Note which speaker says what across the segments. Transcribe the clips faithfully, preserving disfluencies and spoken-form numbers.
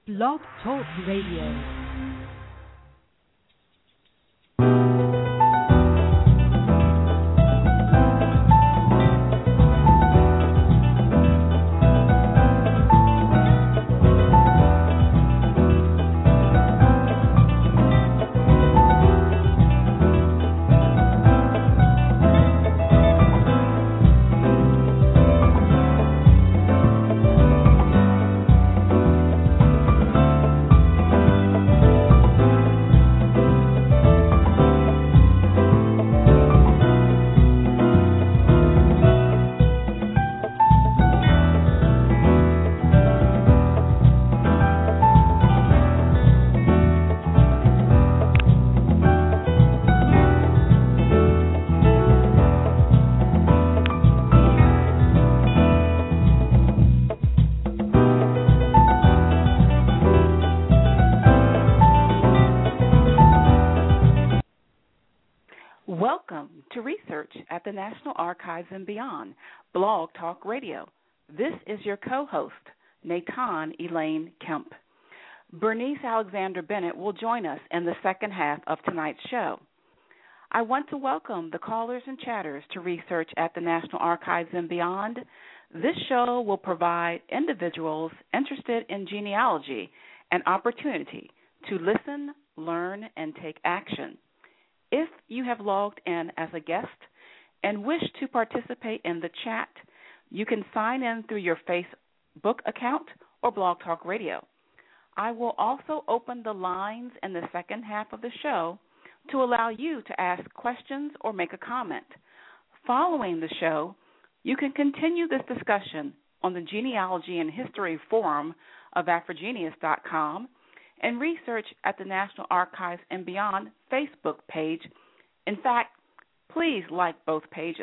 Speaker 1: Blog Talk Radio. Welcome to Research at the National Archives and Beyond, Blog Talk Radio. This is your co-host, Natan Elaine Kemp. Bernice Alexander Bennett will join us in the second half of tonight's show. I want to welcome the callers and chatters to Research at the National Archives and Beyond. This show will provide individuals interested in genealogy an opportunity to listen, learn, and take action. If you have logged in as a guest and wish to participate in the chat, you can sign in through your Facebook account or Blog Talk Radio. I will also open the lines in the second half of the show to allow you to ask questions or make a comment. Following the show, you can continue this discussion on the Genealogy and History Forum of Afrogenius dot com and Research at the National Archives and Beyond Facebook page. In fact, please like both pages.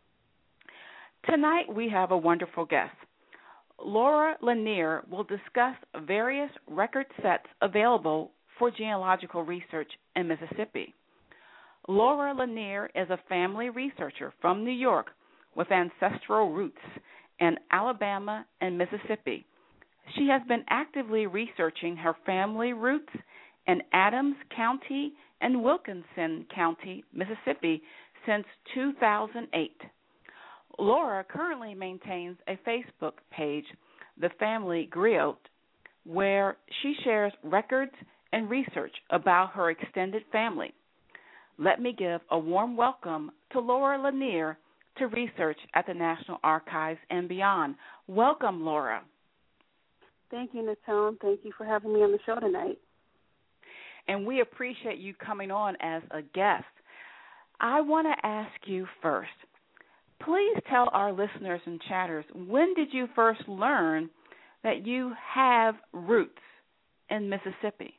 Speaker 1: Tonight we have a wonderful guest. Laura Lanier will discuss various record sets available for genealogical research in Mississippi. Laura Lanier is a family researcher from New York with ancestral roots in Alabama and Mississippi. She has been actively researching her family roots in Adams County and Wilkinson County, Mississippi, since two thousand eight. Laura currently maintains a Facebook page, The Family Griot, where she shares records and research about her extended family. Let me give a warm welcome to Laura Lanier to Research at the National Archives and Beyond. Welcome, Laura.
Speaker 2: Thank you, Natan. Thank you for having me on the show tonight.
Speaker 1: And we appreciate you coming on as a guest. I want to ask you first, please tell our listeners and chatters, when did you first learn that you have roots in Mississippi?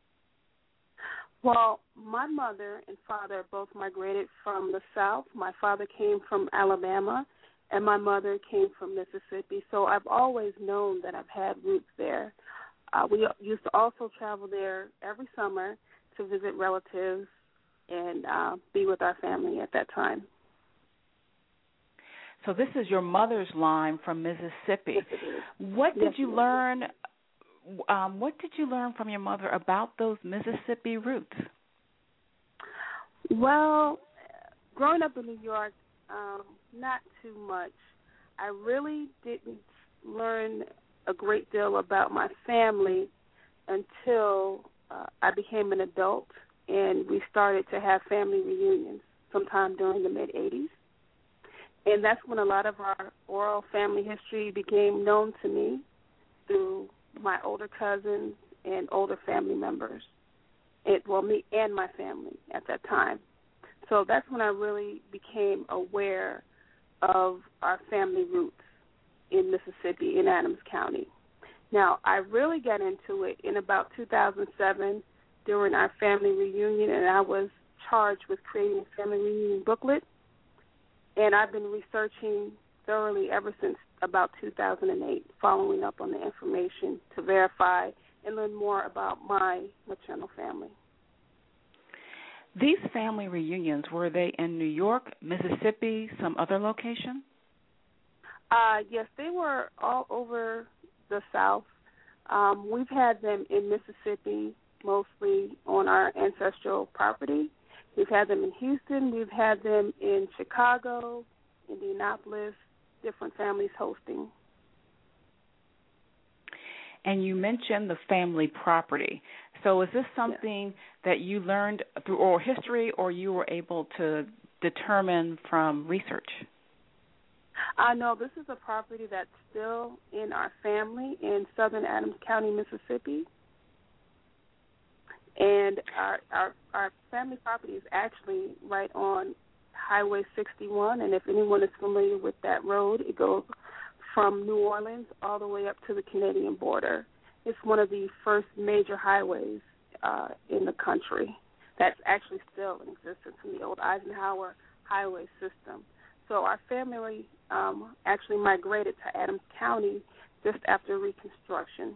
Speaker 2: Well, my mother and father both migrated from the South. My father came from Alabama, and my mother came from Mississippi, so I've always known that I've had roots there. Uh, we used to also travel there every summer to visit relatives and uh, be with our family at that time.
Speaker 1: So this is your mother's line from Mississippi.
Speaker 2: Yes, it is.
Speaker 1: What did
Speaker 2: yes,
Speaker 1: you learn? Um, what did you learn from your mother about those Mississippi roots?
Speaker 2: Well, growing up in New York, um, not too much. I really didn't learn a great deal about my family until uh, I became an adult and we started to have family reunions sometime during the mid-eighties. And that's when a lot of our oral family history became known to me through my older cousins and older family members, it, well, me and my family at that time. So that's when I really became aware of our family roots in Mississippi, in Adams County. Now, I really got into it in about two thousand seven during our family reunion, and I was charged with creating a family reunion booklet. And I've been researching thoroughly ever since about two thousand eight, following up on the information to verify and learn more about my maternal family.
Speaker 1: These family reunions, were they in New York, Mississippi, some other location?
Speaker 2: Uh, yes, they were all over the South. Um, we've had them in Mississippi, mostly on our ancestral property. We've had them in Houston. We've had them in Chicago, Indianapolis, different families hosting.
Speaker 1: And you mentioned the family property. So is this something yes. that you learned through oral history, or you were able to determine from research?
Speaker 2: Uh, no, this is a property that's still in our family in southern Adams County, Mississippi. And our, our, our family property is actually right on Highway sixty-one. And if anyone is familiar with that road, it goes from New Orleans all the way up to the Canadian border. It's one of the first major highways uh, in the country that's actually still in existence from the old Eisenhower highway system. So our family um, actually migrated to Adams County just after Reconstruction.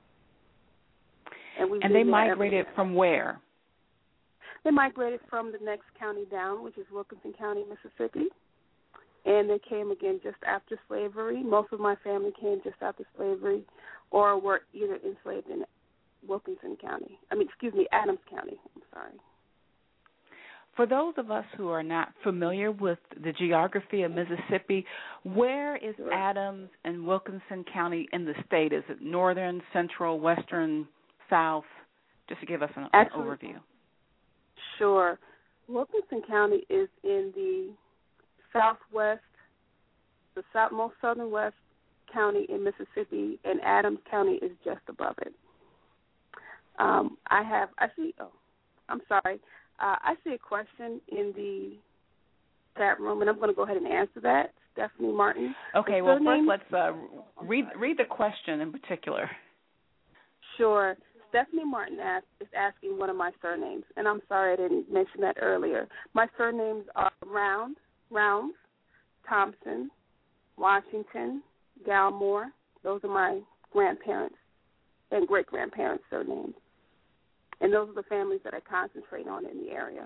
Speaker 2: And,
Speaker 1: and they migrated from where?
Speaker 2: They migrated from the next county down, which is Wilkinson County, Mississippi. And they came again just after slavery. Most of my family came just after slavery or were either enslaved in Wilkinson County. I mean, excuse me, Adams County. I'm sorry.
Speaker 1: For those of us who are not familiar with the geography of Mississippi, where is
Speaker 2: sure.
Speaker 1: Adams and Wilkinson County in the state? Is it northern, central, western, south? Just to give us an,
Speaker 2: Actually,
Speaker 1: an overview.
Speaker 2: Sure. Wilkinson County is in the southwest, the south, most southern west county in Mississippi, and Adams County is just above it. Um, I have, I see, oh, I'm sorry. Uh, I see a question in the chat room, and I'm going to go ahead and answer that. Stephanie Martin.
Speaker 1: Okay, well, first let's uh, read read the question in particular.
Speaker 2: Sure. Stephanie Martin asked, is asking one of my surnames, and I'm sorry I didn't mention that earlier. My surnames are Round, Rounds, Thompson, Washington, Galmore. Those are my grandparents and great-grandparents' surnames. And those are the families that I concentrate on in the area.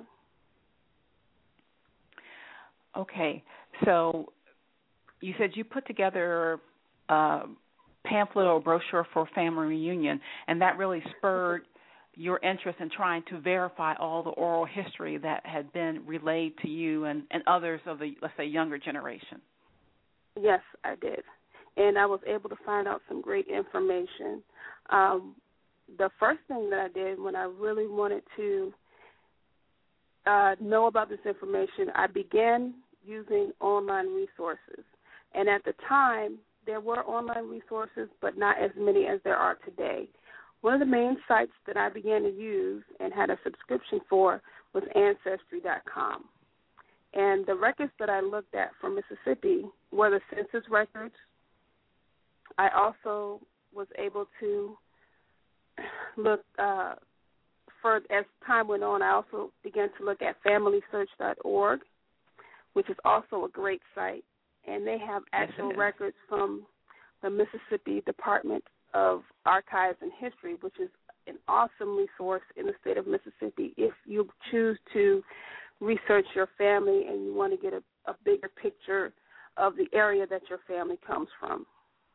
Speaker 1: Okay. So you said you put together a pamphlet or brochure for family reunion, and that really spurred your interest in trying to verify all the oral history that had been relayed to you and, and others of the, let's say, younger generation.
Speaker 2: Yes, I did. And I was able to find out some great information. Um, the first thing that I did when I really wanted to uh, know about this information, I began using online resources. And at the time, there were online resources, but not as many as there are today. One of the main sites that I began to use and had a subscription for was Ancestry dot com. And the records that I looked at from Mississippi were the census records. I also was able to look uh, for, as time went on, I also began to look at family search dot org, which is also a great site. And they have actual
Speaker 1: yes,
Speaker 2: records from the Mississippi Department of Archives and History, which is an awesome resource in the state of Mississippi if you choose to research your family and you want to get a, a bigger picture of the area that your family comes from.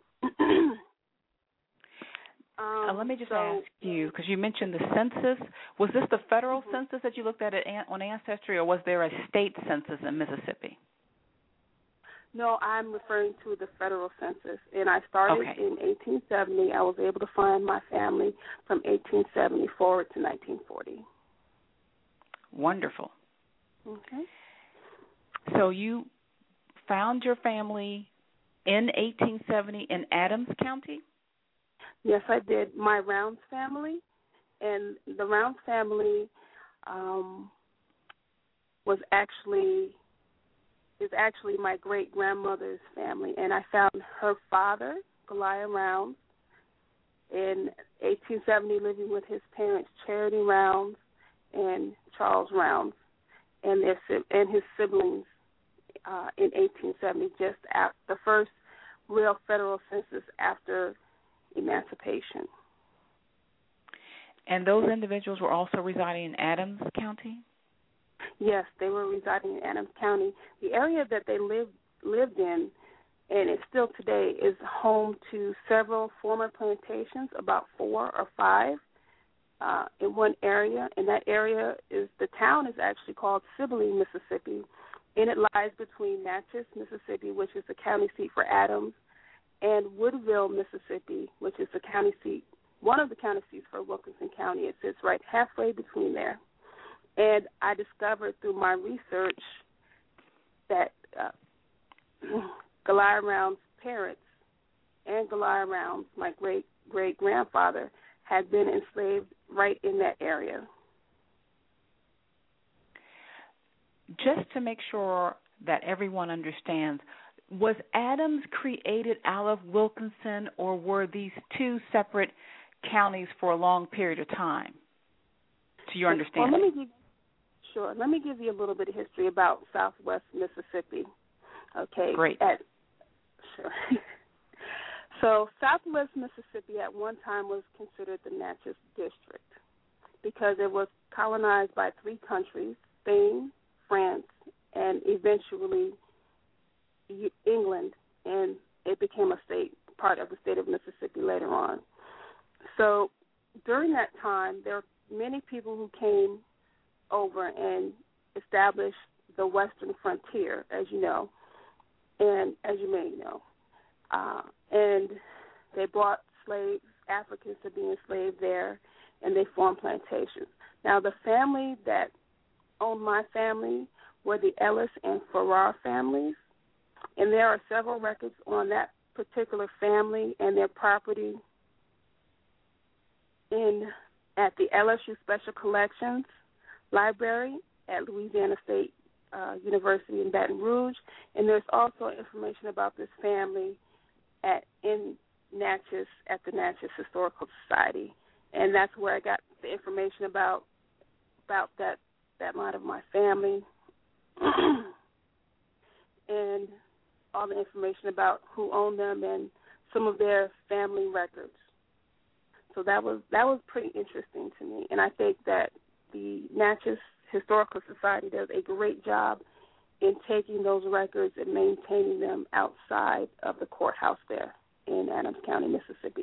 Speaker 2: um,
Speaker 1: uh, let me just
Speaker 2: so,
Speaker 1: ask you, because you mentioned the census. Was this the federal mm-hmm. census that you looked at, at on Ancestry, or was there a state census in Mississippi?
Speaker 2: No, I'm referring to the federal census, and I started
Speaker 1: okay.
Speaker 2: in eighteen seventy. I was able to find my family from eighteen seventy forward to nineteen forty.
Speaker 1: Wonderful.
Speaker 2: Okay.
Speaker 1: So you found your family in eighteen seventy in Adams County?
Speaker 2: Yes, I did. My Rounds family, and the Rounds family um, was actually... is actually my great-grandmother's family, and I found her father, Goliah Rounds, in eighteen seventy living with his parents, Charity Rounds and Charles Rounds, and their and his siblings uh, in eighteen seventy, just after the first real federal census after emancipation.
Speaker 1: And those individuals were also residing in Adams County?
Speaker 2: Yes, they were residing in Adams County. The area that they lived lived in and it still today is home to several former plantations, about four or five uh, in one area. And that area is, the town is actually called Sibley, Mississippi, and it lies between Natchez, Mississippi, which is the county seat for Adams, and Woodville, Mississippi, which is the county seat, one of the county seats for Wilkinson County. It sits right halfway between there. And I discovered through my research that uh, Goliah Round's parents and Goliah Round, my great-great-grandfather, had been enslaved right in that area.
Speaker 1: Just to make sure that everyone understands, was Adams created out of Wilkinson, or were these two separate counties for a long period of time, to your understanding?
Speaker 2: Well, let me give, sure. Let me give you a little bit of history about Southwest Mississippi. Okay.
Speaker 1: Great.
Speaker 2: At, sure. So Southwest Mississippi at one time was considered the Natchez District because it was colonized by three countries, Spain, France, and eventually England, and it became a state, part of the state of Mississippi later on. So during that time, there were many people who came over and established the western frontier, as you know, and as you may know. Uh, and they brought slaves, Africans, to be enslaved there, and they formed plantations. Now, the family that owned my family were the Ellis and Farrar families, and there are several records on that particular family and their property in at the L S U Special Collections Library at Louisiana State uh, University in Baton Rouge, and there's also information about this family at in Natchez at the Natchez Historical Society, and that's where I got the information about about that that line of my family and all the information about who owned them and some of their family records. So that was that was pretty interesting to me, and I think that the Natchez Historical Society does a great job in taking those records and maintaining them outside of the courthouse there in Adams County, Mississippi.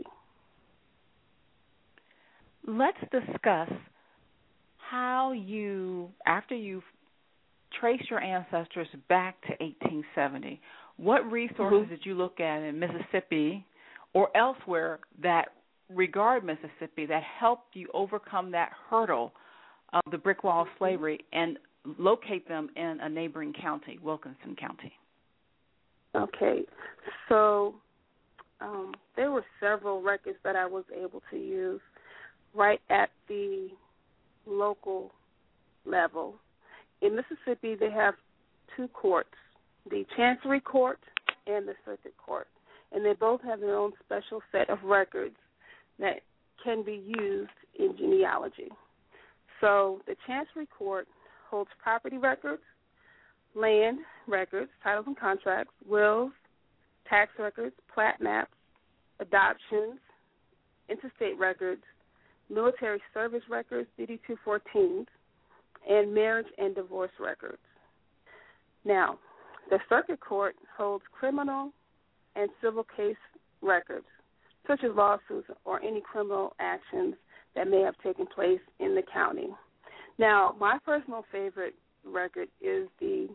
Speaker 1: Let's discuss how you, after you trace your ancestors back to eighteen seventy, what resources mm-hmm. did you look at in Mississippi or elsewhere that regard Mississippi that helped you overcome that hurdle of the brick wall of slavery and locate them in a neighboring county, Wilkinson County?
Speaker 2: Okay, so um, there were several records that I was able to use right at the local level. In Mississippi, they have two courts, the Chancery Court and the Circuit Court, and they both have their own special set of records that can be used in genealogy. So the Chancery Court holds property records, land records, titles and contracts, wills, tax records, plat maps, adoptions, interstate records, military service records, D D two fourteens, and marriage and divorce records. Now, the Circuit Court holds criminal and civil case records, such as lawsuits or any criminal actions that may have taken place in the county. Now, my personal favorite record is the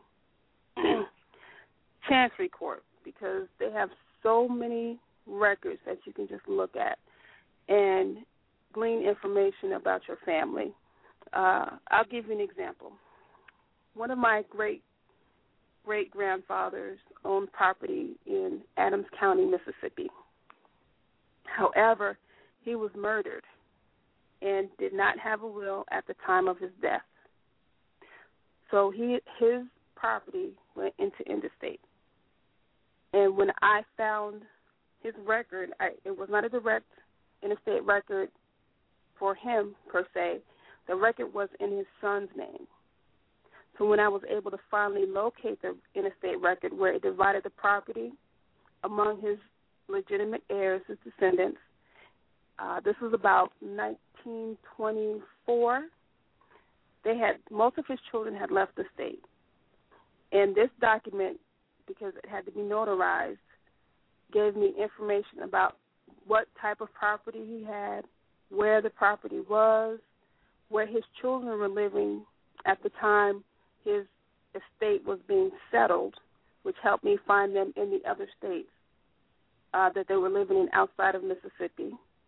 Speaker 2: Chancery Court because they have so many records that you can just look at and glean information about your family. Uh, I'll give you an example. One of my great great-grandfathers owned property in Adams County, Mississippi. However, he was murdered and did not have a will at the time of his death. So he his property went into interstate. And when I found his record, I, it was not a direct interstate record for him, per se. The record was in his son's name. So when I was able to finally locate the interstate record where it divided the property among his legitimate heirs, his descendants, uh, this was about nineteen twenty-four. They had most of his children had left the state, and this document, because it had to be notarized, gave me information about what type of property he had, where the property was, where his children were living at the time his estate was being settled, which helped me find them in the other states uh, that they were living in outside of Mississippi.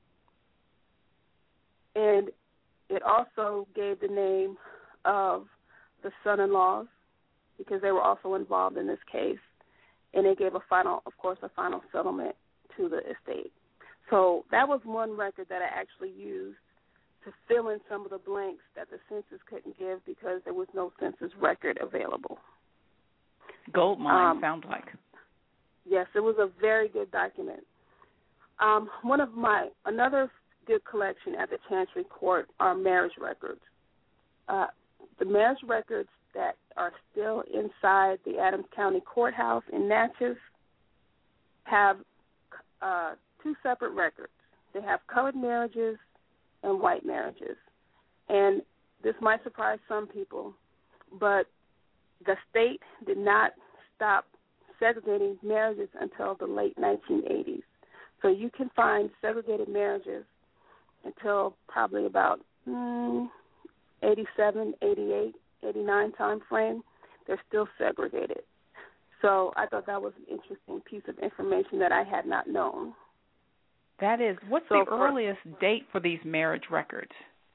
Speaker 2: And it also gave the name of the son-in-laws because they were also involved in this case. And it gave a final, of course, a final settlement to the estate. So that was one record that I actually used to fill in some of the blanks that the census couldn't give because there was no census record available.
Speaker 1: Gold mine,
Speaker 2: um,
Speaker 1: sounds like.
Speaker 2: Yes, it was a very good document. Um, one of my, another good collection at the Chancery Court are marriage records. Uh, the marriage records that are still inside the Adams County Courthouse in Natchez have uh, two separate records. They have colored marriages and white marriages. And this might surprise some people, but the state did not stop segregating marriages until the late nineteen eighties. So you can find segregated marriages until probably about mm, eighty-seven, eighty-eight, eighty-nine time frame. They're still segregated. So I thought that was an interesting piece of information that I had not known.
Speaker 1: That is. What's
Speaker 2: so
Speaker 1: the
Speaker 2: for,
Speaker 1: earliest date for these marriage records?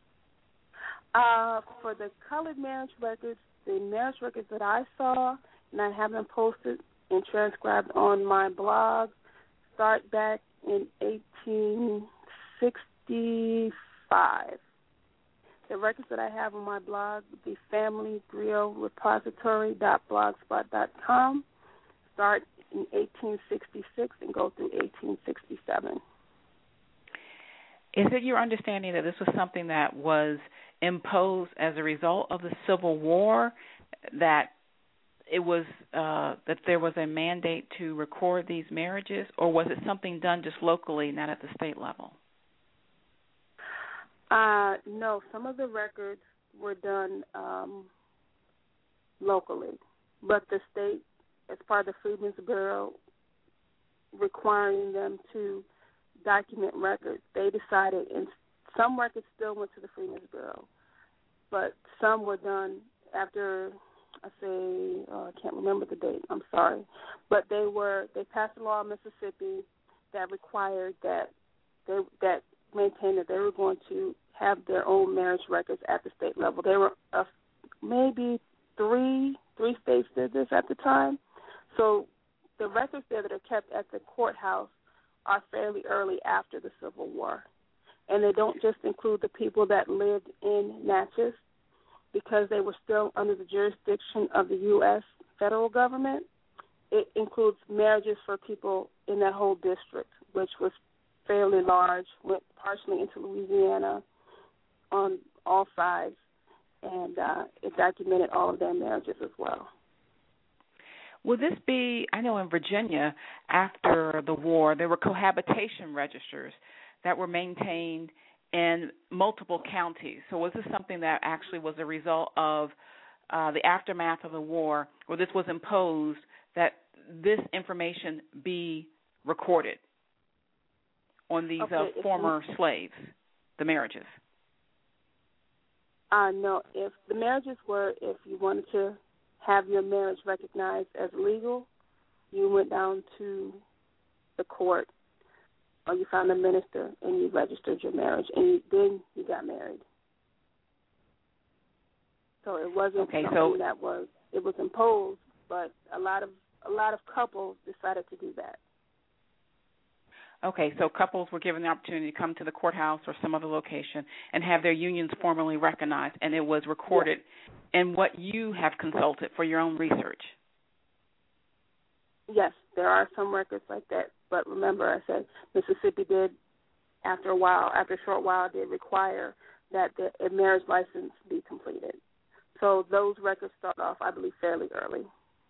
Speaker 2: Uh, for the colored marriage records, the marriage records that I saw, and I have them posted and transcribed on my blog, start back in eighteen sixty-five. The records that I have on my blog, the family griot repository dot blogspot dot com, start in eighteen sixty-six and go through eighteen sixty-seven.
Speaker 1: Is it your understanding that this was something that was imposed as a result of the Civil War, that it was uh, that there was a mandate to record these marriages, or was it something done just locally, not at the state level?
Speaker 2: Uh, no, some of the records were done um, locally, but the state, as part of the Freedmen's Bureau, requiring them to document records, they decided, and some records still went to the Freedmen's Bureau, but some were done after, I say, uh, I can't remember the date, I'm sorry, but they were, they passed a law in Mississippi that required that they, that maintained that they were going to have their own marriage records at the state level. They were uh, maybe three, three states did this at the time, so the records there that are kept at the courthouse are fairly early after the Civil War. And they don't just include the people that lived in Natchez because they were still under the jurisdiction of the U S federal government. It includes marriages for people in that whole district, which was fairly large, went partially into Louisiana on all sides, and uh, it documented all of their marriages as well.
Speaker 1: Will this be, I know in Virginia, after the war, there were cohabitation registers that were maintained in multiple counties. So was this something that actually was a result of uh, the aftermath of the war, or this was imposed that this information be recorded on these
Speaker 2: okay,
Speaker 1: uh, former slaves, the marriages?
Speaker 2: Uh, no, if the marriages were, if you wanted to have your marriage recognized as legal, you went down to the court or you found a minister and you registered your marriage, and you, then you got married. So it wasn't
Speaker 1: okay,
Speaker 2: something
Speaker 1: so,
Speaker 2: that was, it was imposed, but a lot of a lot of couples decided to do that.
Speaker 1: Okay, so couples were given the opportunity to come to the courthouse or some other location and have their unions formally recognized, and it was recorded
Speaker 2: yes.
Speaker 1: in what you have consulted for your own research.
Speaker 2: Yes, there are some records like that, but remember I said Mississippi did, after a while, after a short while, did require that the, a marriage license be completed. So those records start off, I believe, fairly early.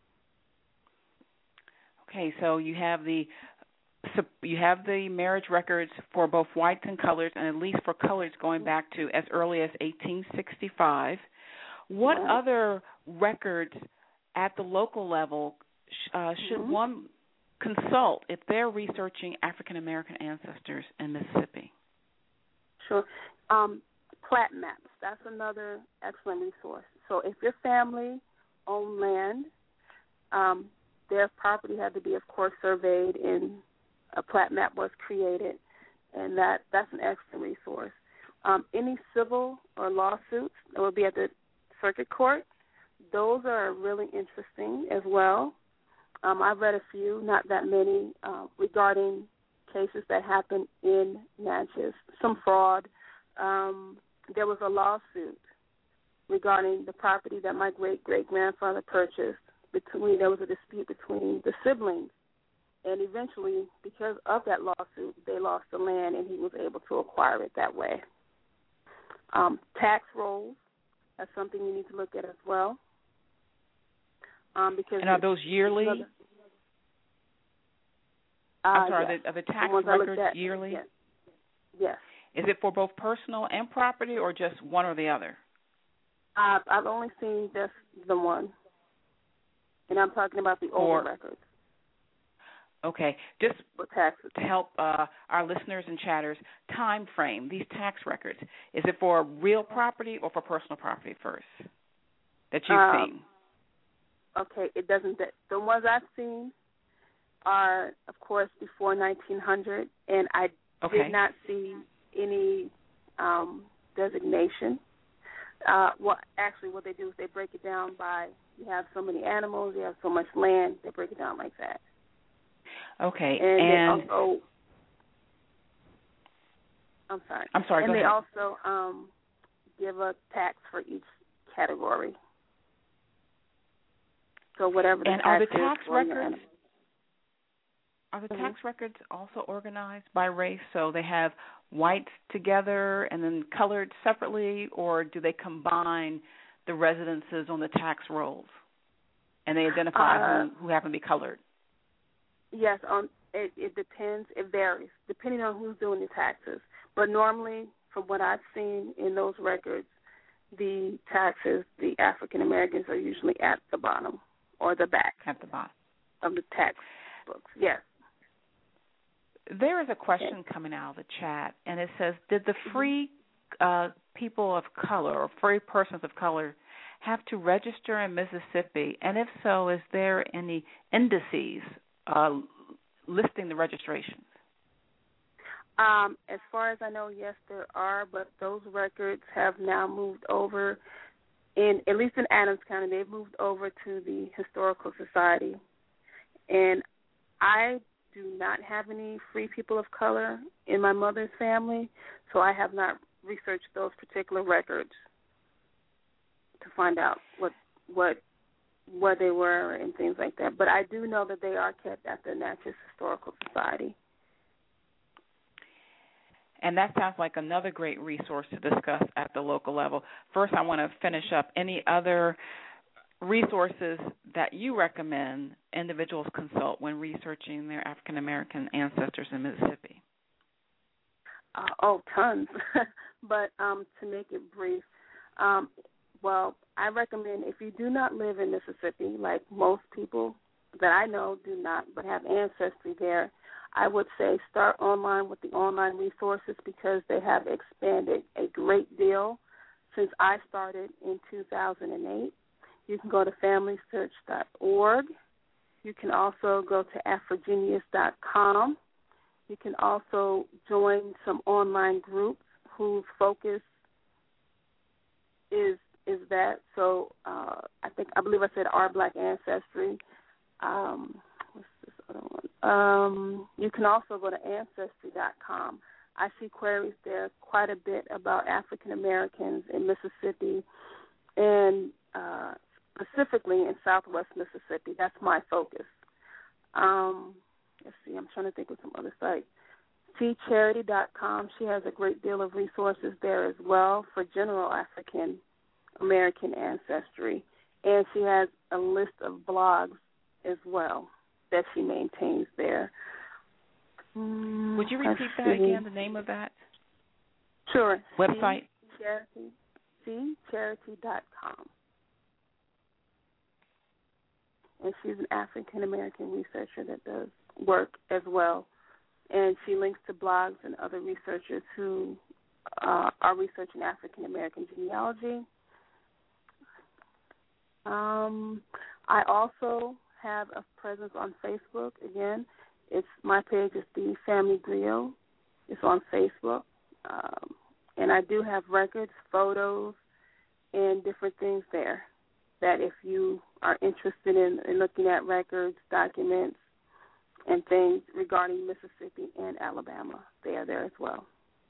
Speaker 1: Okay, so you have the So you have the marriage records for both whites and coloreds, and at least for coloreds going back to as early as eighteen sixty-five. What
Speaker 2: yeah.
Speaker 1: other records at the local level uh, should
Speaker 2: mm-hmm.
Speaker 1: one consult if they're researching African American ancestors in Mississippi?
Speaker 2: Sure. Um, plat maps, that's another excellent resource. So if your family owned land, um, their property had to be, of course, surveyed, and a plat map was created, and that, that's an excellent resource. Um, any civil or lawsuits that will be at the circuit court, those are really interesting as well. Um, I've read a few, not that many, uh, regarding cases that happened in Natchez, some fraud. Um, there was a lawsuit regarding the property that my great-great-grandfather purchased. Between There was a dispute between the siblings, and eventually, because of that lawsuit, they lost the land, and he was able to acquire it that way. Um, tax rolls, that's something you need to look at as well. Um, because
Speaker 1: and are those yearly?
Speaker 2: Other, uh,
Speaker 1: I'm sorry,
Speaker 2: yes.
Speaker 1: are the, are the tax
Speaker 2: the
Speaker 1: records
Speaker 2: at,
Speaker 1: yearly?
Speaker 2: Yes. yes.
Speaker 1: Is it for both personal and property, or just one or the other?
Speaker 2: Uh, I've only seen just the one, and I'm talking about the older
Speaker 1: For,
Speaker 2: records.
Speaker 1: Okay, just
Speaker 2: for taxes.
Speaker 1: to help uh, our listeners and chatters, time frame, these tax records, is it for real property or for personal property first that you've
Speaker 2: um,
Speaker 1: seen?
Speaker 2: Okay, it doesn't. The ones I've seen are, of course, before nineteen hundred, and I
Speaker 1: okay.
Speaker 2: did not see any um, designation. Uh, well, actually, what they do is they break it down by, you have so many animals, you have so much land, they break it down like that.
Speaker 1: Okay,
Speaker 2: and,
Speaker 1: and
Speaker 2: they also, I'm sorry.
Speaker 1: I'm sorry.
Speaker 2: And
Speaker 1: go
Speaker 2: they
Speaker 1: ahead.
Speaker 2: also um, give a tax for each category. So whatever the
Speaker 1: and
Speaker 2: tax
Speaker 1: are the
Speaker 2: is
Speaker 1: tax
Speaker 2: for your
Speaker 1: records
Speaker 2: animal.
Speaker 1: are the
Speaker 2: Mm-hmm.
Speaker 1: tax records also organized by race? So they have whites together and then colored separately, or do they combine the residences on the tax rolls and they identify
Speaker 2: Uh,
Speaker 1: who, who happen to be colored?
Speaker 2: Yes, um, it, it depends. It varies depending on who's doing the taxes. But normally, from what I've seen in those records, the taxes, the African Americans are usually at the bottom or the back
Speaker 1: At the bottom
Speaker 2: of the tax books. Yes.
Speaker 1: There is a question coming out of the chat, and it says, did the free uh, people of color or free persons of color have to register in Mississippi? And if so, is there any indices uh, listing the registrations?
Speaker 2: Um, as far as I know, yes, there are, but those records have now moved over, in at least in Adams County, they've moved over to the Historical Society. And I do not have any free people of color in my mother's family, so I have not researched those particular records to find out what what where they were and things like that. But I do know that they are kept at the Natchez Historical Society.
Speaker 1: And that sounds like another great resource to discuss at the local level. First, I want to finish up any other resources that you recommend individuals consult when researching their African American ancestors in Mississippi.
Speaker 2: Uh, oh, tons. But um, to make it brief, um, well, I recommend if you do not live in Mississippi, like most people that I know do not, but have ancestry there, I would say start online with the online resources because they have expanded a great deal since I started in two thousand eight. You can go to family search dot org. You can also go to afrogenius dot com. You can also join some online groups whose focus is is that. So uh, I think I believe I said Our Black Ancestry. Um, what's this other one? Um, you can also go to ancestry dot com. I see queries there quite a bit about African Americans in Mississippi and uh, specifically in Southwest Mississippi. That's my focus. Um, let's see, I'm trying to think of some other sites. see charity dot com, she has a great deal of resources there as well for general African American ancestry. And she has a list of blogs as well that she maintains there. Mm,
Speaker 1: Would you repeat that again, the name of that?
Speaker 2: Sure.
Speaker 1: Website?
Speaker 2: see charity dot com. And she's an African American researcher that does work as well. And she links to blogs and other researchers who uh, are researching African American genealogy. Um, I also have a presence on Facebook. Again, it's my page is the Family Griot. It's on Facebook, um, and I do have records, photos, and different things there. That if you are interested in, in looking at records, documents, and things regarding Mississippi and Alabama, they are there as well.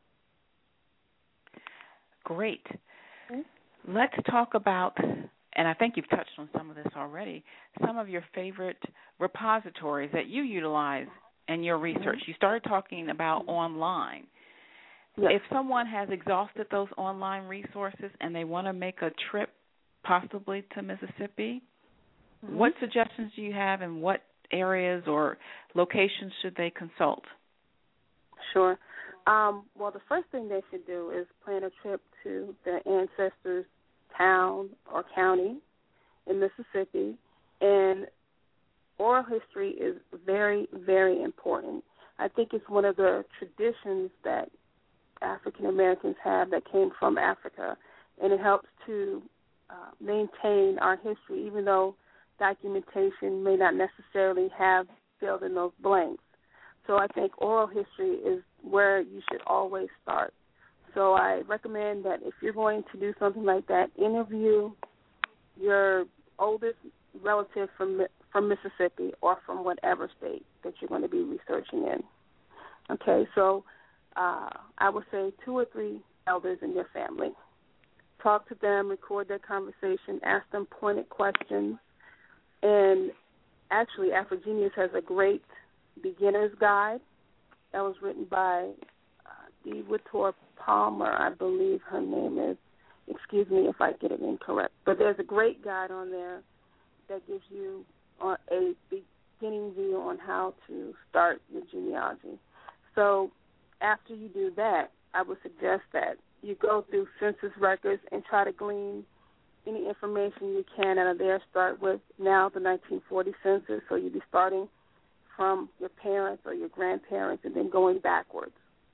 Speaker 1: Great. Okay. Let's talk about, and I think you've touched on some of this already, some of your favorite repositories that you utilize in your research. Mm-hmm. You started talking about mm-hmm. online. Yes. If someone has exhausted those online resources and they want to make a trip possibly to Mississippi, mm-hmm. what suggestions do you have, and what areas or locations should they consult?
Speaker 2: Sure. Um, well, the first thing they should do is plan a trip to their ancestors' town or county in Mississippi. And oral history is very, very important. I think it's one of the traditions that African Americans have that came from Africa, and it helps to uh, maintain our history, even though documentation may not necessarily have filled in those blanks. So I think oral history is where you should always start. So I recommend that if you're going to do something like that, interview your oldest relative from from Mississippi or from whatever state that you're going to be researching in. Okay, so uh, I would say two or three elders in your family. Talk to them, record their conversation, ask them pointed questions. And actually, Afrogenius has a great beginner's guide that was written by uh, Dee Whittor Palmer, I believe her name is. Excuse me if I get it incorrect. But there's a great guide on there that gives you uh, a beginning view on how to start your genealogy. So after you do that, I would suggest that you go through census records and try to glean any information you can out of there. Start with now the nineteen forty census, so you'll be starting from your parents or your grandparents and then going backwards.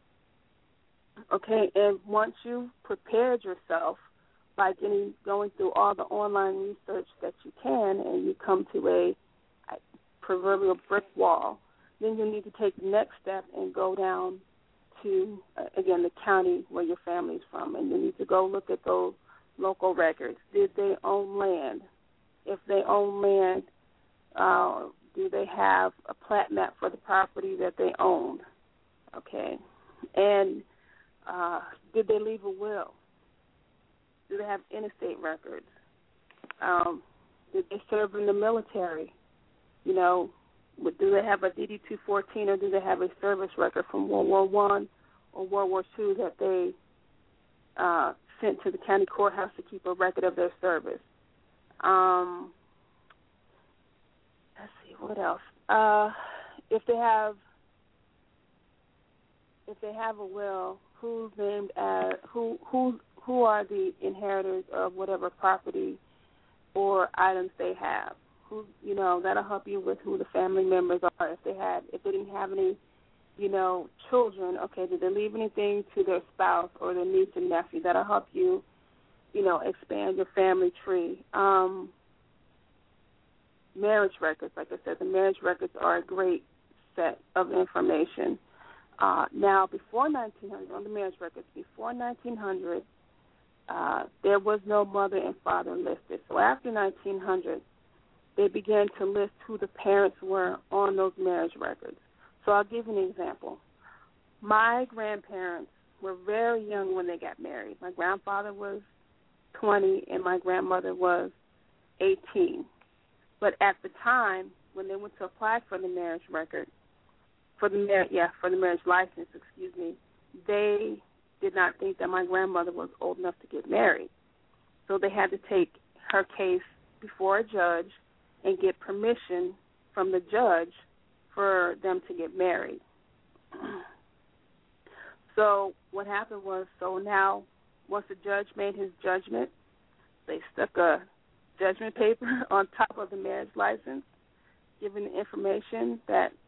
Speaker 2: Okay, and once you've prepared yourself by getting going through all the online research that you can, and you come to a, a proverbial brick wall, then you need to take the next step and go down to, uh, again, the county where your family's from, and you need to go look at those local records. Did they own land? If they own land, uh, do they have a plat map for the property that they owned? Okay. And uh, did they leave a will? Do they have interstate records? Um, did they serve in the military? You know, do they have a D D two fourteen, or do they have a service record from World War One or World War Two that they uh, sent to the county courthouse to keep a record of their service? Um, let's see, what else? Uh, if they have, if they have a will, who's named as who who who are the inheritors of whatever property or items they have? Who, you know, that'll help you with who the family members are. If they had, if they didn't have any, you know, children, okay, did they leave anything to their spouse or their niece and nephew? That'll help you, you know, expand your family tree. Um, marriage records, like I said, the marriage records are a great set of information. Uh, now, before nineteen hundred, on the marriage records, before nineteen hundred, uh, there was no mother and father listed. So after nineteen hundred, they began to list who the parents were on those marriage records. So I'll give you an example. My grandparents were very young when they got married. My grandfather was twenty and my grandmother was eighteen. But at the time, when they went to apply for the marriage record, for the mar- yeah, for the marriage license, excuse me, they did not think that my grandmother was old enough to get married. So they had to take her case before a judge and get permission from the judge for them to get married. So what happened was, so now once the judge made his judgment, they stuck a judgment paper on top of the marriage license, giving the information that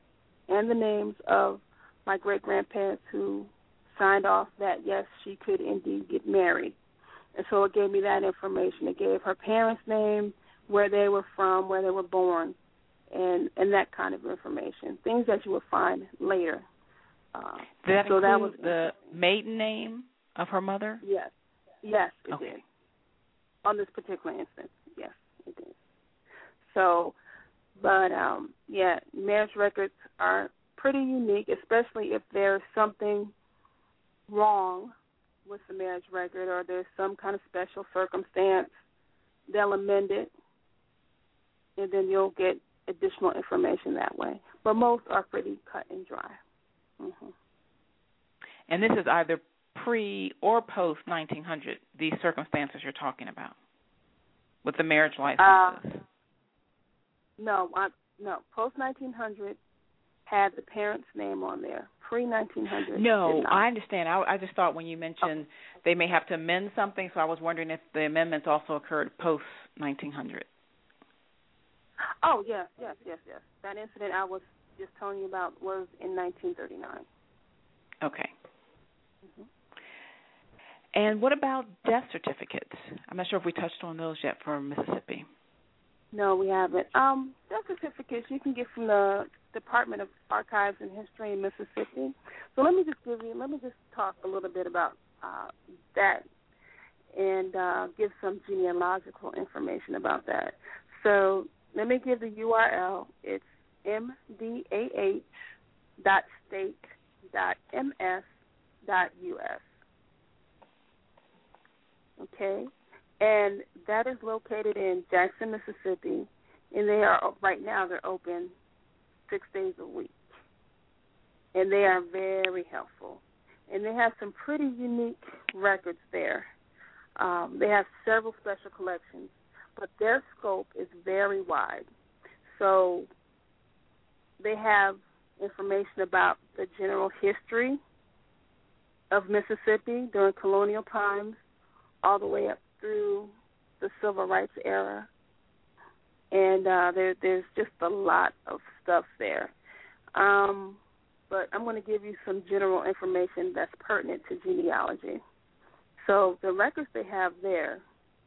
Speaker 2: and the names of my great-grandparents who signed off that, yes, she could indeed get married. And so it gave me that information. It gave her parents' name, where they were from, where they were born, and, and that kind of information, things that you would find later. Uh,
Speaker 1: Did that
Speaker 2: so
Speaker 1: include
Speaker 2: that was
Speaker 1: the maiden name of her mother?
Speaker 2: Yes. Yes, it
Speaker 1: okay.
Speaker 2: did. On this particular instance, yes, it did. So, but, um, yeah, marriage records are pretty unique, especially if there's something wrong with the marriage record or there's some kind of special circumstance. They'll amend it, and then you'll get additional information that way. But most are pretty cut and dry. Mm-hmm.
Speaker 1: And this is either pre or post nineteen hundred, these circumstances you're talking about, with the marriage licenses?
Speaker 2: Uh, no, I, no. Post nineteen hundred had the parent's name on there. Pre nineteen hundred.
Speaker 1: No, I understand. I, I just thought when you mentioned oh. they may have to amend something, so I was wondering if the amendments also occurred post nineteen hundred.
Speaker 2: Oh, yes, yes, yes, yes. That incident I was just telling you about was in nineteen thirty-nine.
Speaker 1: Okay.
Speaker 2: Mm-hmm.
Speaker 1: And what about death certificates? I'm not sure if we touched on those yet for Mississippi.
Speaker 2: No, we haven't. Um, death certificates you can get from the Department of Archives and History in Mississippi. So let me just give you, let me just talk a little bit about uh, that and uh, give some genealogical information about that. So let me give the U R L. It's m d a h dot state dot m s dot u s. Okay, and that is located in Jackson, Mississippi, and they are right now they're open six days a week, and they are very helpful, and they have some pretty unique records there. Um, they have several special collections, but their scope is very wide. So they have information about the general history of Mississippi during colonial times, all the way up through the civil rights era. And uh, there, there's just a lot of stuff there. Um, but I'm going to give you some general information that's pertinent to genealogy. So the records they have there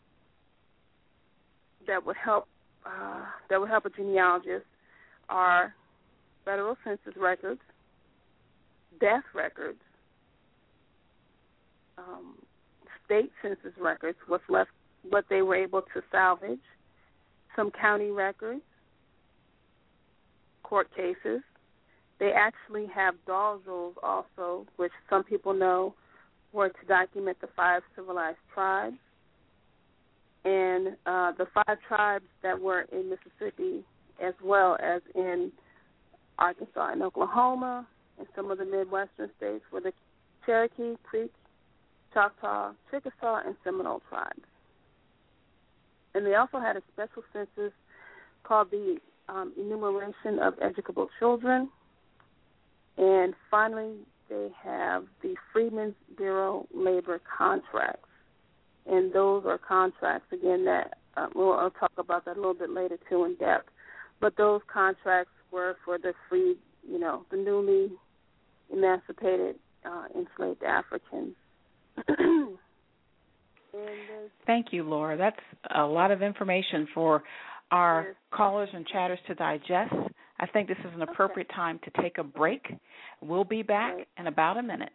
Speaker 2: that would help uh, that would help a genealogist are federal census records, death records, um, state census records, what's left, what they were able to salvage, some county records, court cases. They actually have Dawes rules also, which some people know were to document the five civilized tribes. And uh, the five tribes that were in Mississippi as well as in Arkansas and Oklahoma and some of the Midwestern states were the Cherokee, Creek, Choctaw, Chickasaw, and Seminole tribes. And they also had a special census called the um, Enumeration of Educable Children. And finally, they have the Freedmen's Bureau labor contracts. And those are contracts, again, that uh, we'll I'll talk about that a little bit later, too, in depth. But those contracts were for the free, you know, the newly emancipated uh, enslaved Africans. And
Speaker 1: thank you, Laura. That's a lot of information for our
Speaker 2: yes.
Speaker 1: callers and chatters to digest. I think this is an appropriate okay. time to take a break. We'll be back right. in about a minute.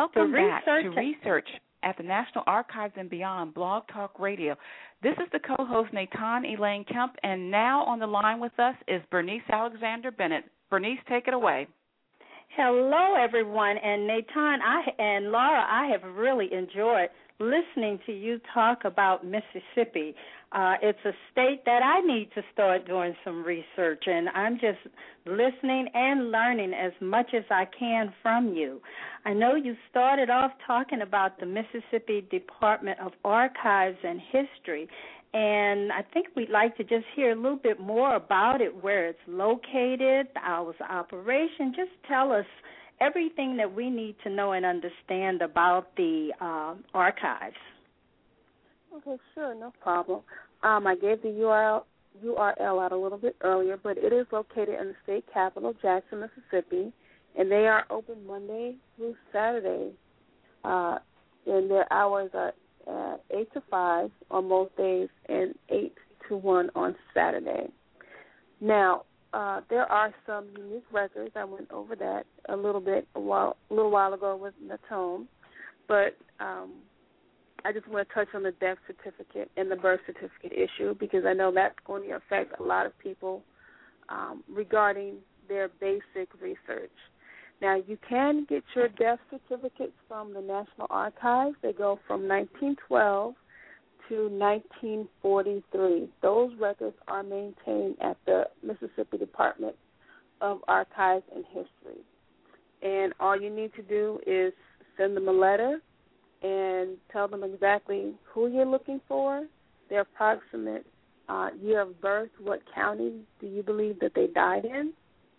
Speaker 1: Welcome
Speaker 3: to
Speaker 1: back
Speaker 3: research
Speaker 1: to Research at the National Archives and Beyond, Blog Talk Radio. This is the co-host, Natan Elaine Kemp, and now on the line with us is Bernice Alexander Bennett. Bernice, take it away.
Speaker 3: Hello, everyone, and Natan I, and Laura, I have really enjoyed listening to you talk about Mississippi. Uh, it's a state that I need to start doing some research, and I'm just listening and learning as much as I can from you. I know you started off talking about the Mississippi Department of Archives and History, and I think we'd like to just hear a little bit more about it, where it's located, the hours of operation. Just tell us everything that we need to know and understand about the uh, archives.
Speaker 2: Okay, sure, no problem. Um, I gave the U R L, U R L out a little bit earlier, but it is located in the state capital, Jackson, Mississippi, and they are open Monday through Saturday, uh, and their hours are uh, eight to five on most days and eight to one on Saturday. Now, uh, there are some unique records. I went over that a little bit a while, a little while ago with Natone, but um, I just want to touch on the death certificate and the birth certificate issue, because I know that's going to affect a lot of people um, regarding their basic research. Now, you can get your death certificates from the National Archives. They go from nineteen twelve to nineteen forty-three. Those records are maintained at the Mississippi Department of Archives and History. And all you need to do is send them a letter and tell them exactly who you're looking for, their approximate uh, year of birth, what county do you believe that they died in.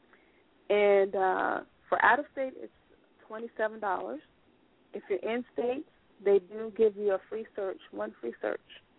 Speaker 2: And uh, for out-of-state, it's twenty-seven dollars. If you're in-state, they do give you a free search, one free search.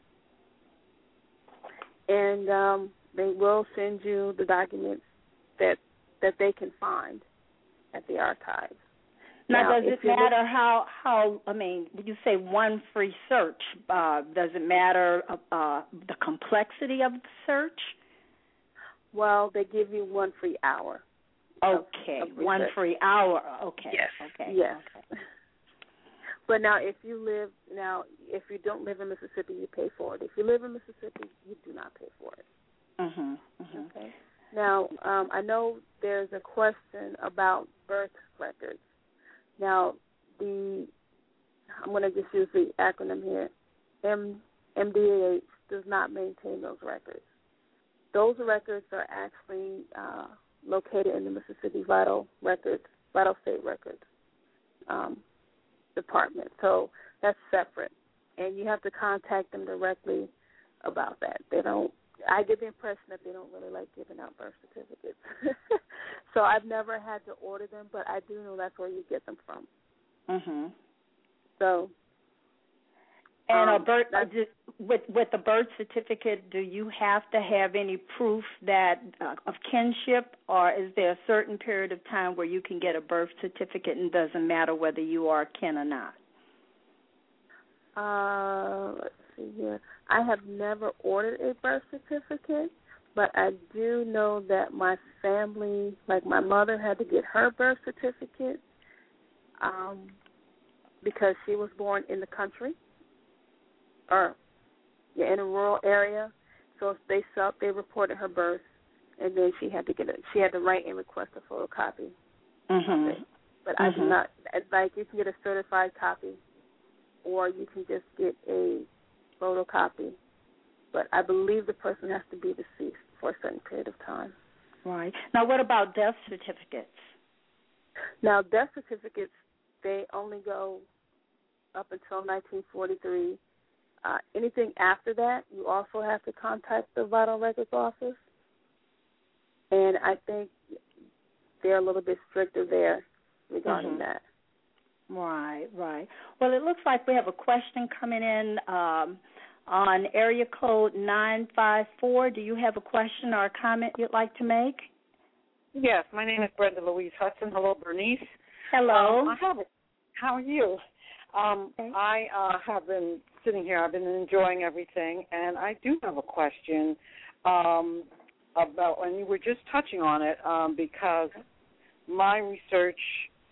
Speaker 2: And um, they will send you the documents that that they can find at the archives.
Speaker 3: Now,
Speaker 2: Now
Speaker 3: does it matter how, how, I mean, you say one free search. Uh, does it matter uh, the complexity of the search?
Speaker 2: Well, they give you one free hour.
Speaker 3: Okay,
Speaker 2: of, of
Speaker 3: one free hour. Okay.
Speaker 2: Yes.
Speaker 3: Okay.
Speaker 2: Yes.
Speaker 3: Okay.
Speaker 2: But now, if you live, now, if you don't live in Mississippi, you pay for it. If you live in Mississippi, you do not pay for it.
Speaker 3: Mm-hmm. Mm-hmm.
Speaker 2: Okay. Now, um, I know there's a question about birth records. Now, the I'm going to just use the acronym here. M, MDAH does not maintain those records. Those records are actually uh, located in the Mississippi Vital Records, Vital State Records um, Department. So that's separate, and you have to contact them directly about that. They don't. I get the impression that they don't really like giving out birth certificates. So I've never had to order them, but I do know that's where you get them from.
Speaker 3: Mhm.
Speaker 2: So.
Speaker 3: And
Speaker 2: um,
Speaker 3: a birth with with the birth certificate, do you have to have any proof that uh, of kinship, or is there a certain period of time where you can get a birth certificate and it doesn't matter whether you are kin or not?
Speaker 2: Uh, let's see here. I have never ordered a birth certificate, but I do know that my family, like my mother, had to get her birth certificate um, because she was born in the country, or yeah, in a rural area. So they self, they reported her birth, and then she had to get it. She had to write and request a photocopy.
Speaker 3: Mm-hmm.
Speaker 2: Of it. But
Speaker 3: mm-hmm.
Speaker 2: I do not like. You can get a certified copy, or you can just get a photocopy. But I believe the person has to be deceased for a certain period of time.
Speaker 3: Right. Now, what about death certificates?
Speaker 2: Now, death certificates, they only go up until nineteen forty-three. Uh, anything after that, you also have to contact the Vital Records Office. And I think they're a little bit stricter there regarding
Speaker 3: mm-hmm.
Speaker 2: that.
Speaker 3: Right, right. Well, it looks like we have a question coming in um, on area code nine five four. Do you have a question or a comment you'd like to make?
Speaker 4: Yes, my name is Brenda Louise Hudson. Hello, Bernice.
Speaker 3: Hello.
Speaker 4: Um, I have. How are you? Um,
Speaker 3: okay.
Speaker 4: I uh, have been sitting here. I've been enjoying everything, and I do have a question um, about, and you were just touching on it, um, because my research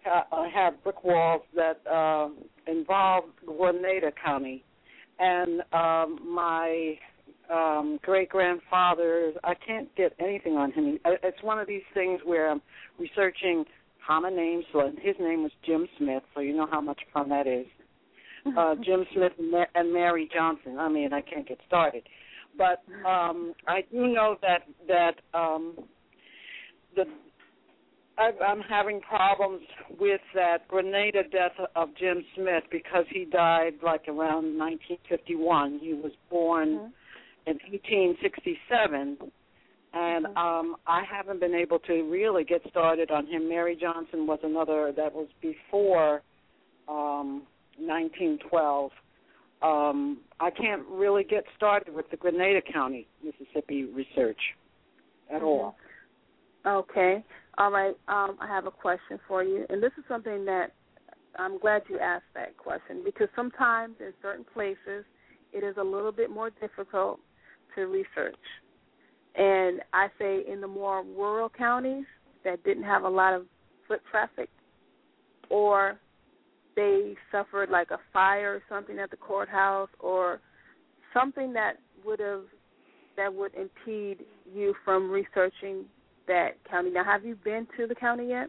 Speaker 4: ha- I have brick walls that uh, involve Grenada County, and um, my um, great-grandfather, I can't get anything on him. It's one of these things where I'm researching common names. So his name was Jim Smith, so you know how much fun that is. Uh, Jim Smith and, Ma- and Mary Johnson. I mean, I can't get started. But um, I do know that that um, the I've, I'm having problems with that Grenada death of Jim Smith because he died like around nineteen fifty-one. He was born mm-hmm. in eighteen sixty-seven, and mm-hmm. um, I haven't been able to really get started on him. Mary Johnson was another that was before um, nineteen twelve. Um, I can't really get started with the Grenada County, Mississippi research at mm-hmm. all.
Speaker 2: Okay. All right. Um, I have a question for you, and this is something that I'm glad you asked that question because sometimes in certain places it is a little bit more difficult to research. And I say in the more rural counties that didn't have a lot of foot traffic or they suffered like a fire or something at the courthouse or something that would have that would impede you from researching that county. Now, have you been to the county yet?